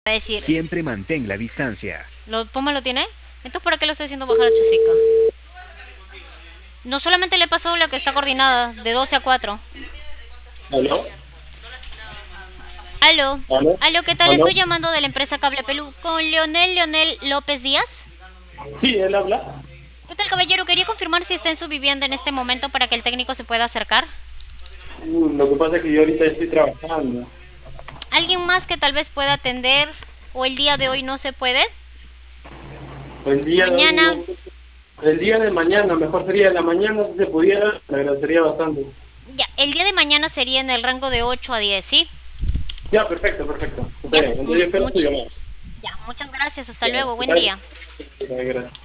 a decir, Siempre mantén la distancia. ¿Puma lo tiene? Entonces, ¿para qué lo estoy haciendo bajar a Chosica? No solamente le pasó la que está coordinada, de 12 a 4. ¿Aló? Aló, ¿Aló? aló, ¿qué tal? ¿Aló? Estoy llamando de la empresa Cable Pelú con Leonel López Díaz. Sí, él habla. ¿Qué tal, caballero? Quería confirmar si está en su vivienda en este momento para que el técnico se pueda acercar. Lo que pasa es que yo ahorita estoy trabajando. ¿Alguien más que tal vez pueda atender o el día de hoy no se puede? El día de hoy Mañana. no. El día de mañana, mejor sería la mañana si se pudiera, me agradecería bastante. Ya, el día de mañana sería en el rango de 8 a 10, ¿sí? Ya, perfecto, perfecto. Está Ya, bien, entonces yo espero tu llamada. ya, muchas gracias. Hasta Ya, luego. Buen gracias. día. Gracias.